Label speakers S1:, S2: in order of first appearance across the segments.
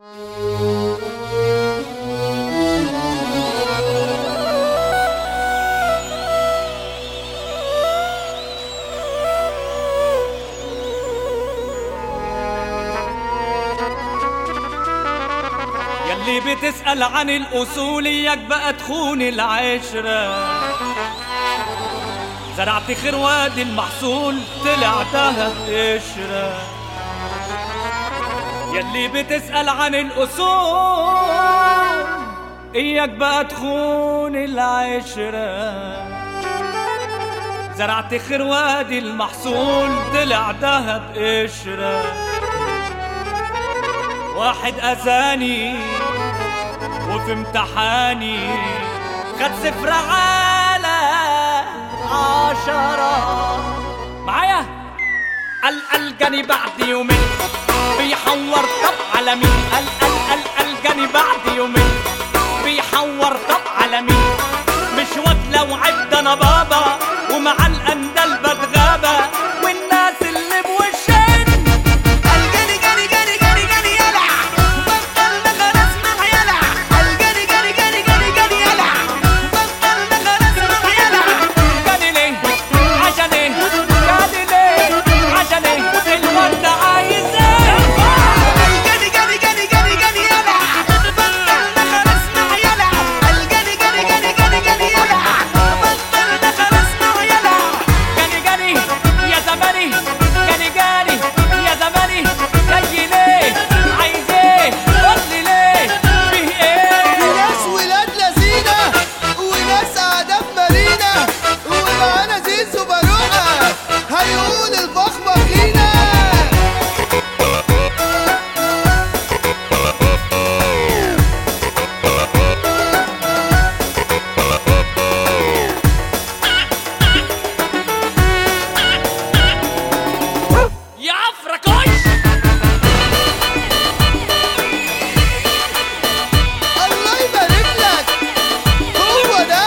S1: يلي بتسأل عن الأصول إياك بقى تخون العشرة. زرعت خير وادي المحصول طلع دهب قشرة. يلي بتسأل عن الأصول إياك بقى تخون العشرة. زرعت خير وادي المحصول طلع دهب قشرة. واحد أذاني وفي امتحاني خد صفر على 10. معايا الجاني بعد يومين بيحور طب على مين. الجاني بعد يومين بيحور طب على مين. مش واكله وعد انا بابا ومع الاندل بتغابى والناس اللي بوشين. الجاني جاني جاني جاني جاني يلع بطلنا خلاص مع يلع. الجاني جاني جاني جاني جاني يلع بطلنا خلاص مع يلع. جاني ليه عشان ايه؟ جاني ليه عشان ايه؟ الورد عايز ايه؟ الجاني جاني جاني جاني جاني يلع بطلنا خلاص مع يلع. الجاني جاني جاني جاني جاني يلع بطلنا خلاص مع يلع. جاني جاني يا زماني جاني جاني يا زماني جاي ليه؟ عايز ايه؟ قولي ليه؟ فيه ايه؟
S2: في ناس ولاد لذينة وناس قاعدة في مارينا ومعانا زيزو باروقة هيقول الفخمة فينا.
S1: يا عفركوش
S2: الله يبارك لك هو ده.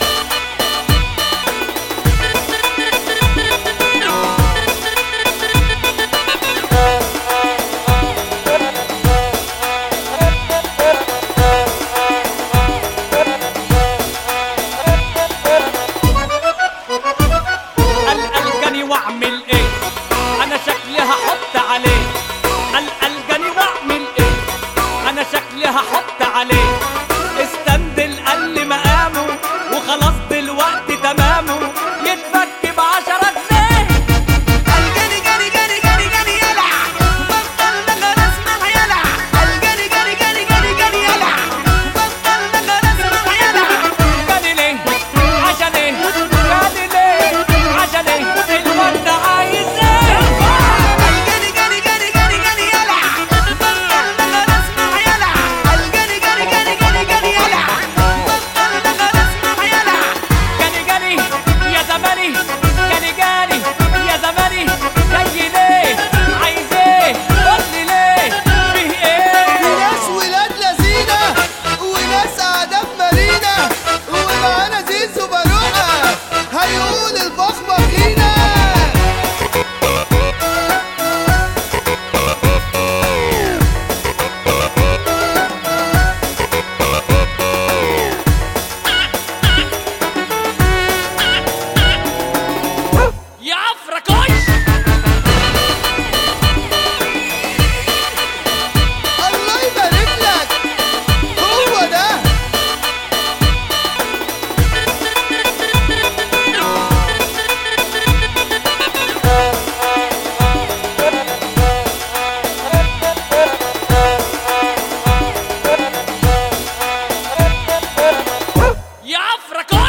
S1: الجاني واعمل ايه؟ انا شكلي هحط عليه. الجاني واعمل ايه؟ انا شكلي هحط عليه. استندل قل مقامه وخلاص دلوقتي تمامه يتفك ب10 جنيه. الجاني جاني جاني جاني جاني يلع بطلنا خلاص مع يلع. الجاني جاني جاني جاني جاني يلع بطلنا خلاص مع يلع. جاني ليه عشان ايه؟ جاني ليه عشان ايه؟ الورد عايز ايه؟ الجاني جاني جاني جاني جاني يلع بطلنا خلاص مع يلع. الجاني جاني جاني جاني جاني يلع بطلنا خلاص مع يلع. جاني جاني يا زماني جاني جاني يا زماني جاي ليه؟ عايز ايه؟ قولي ليه؟ فيه ايه؟
S2: في ناس ولاد لذينة وناس قاعدة في مارينا ومعانا زيزو باروقة هيقول الفخمة فينا.
S1: يا عفركوش
S2: الله يبارك لك هو ده.
S1: يا عفركوش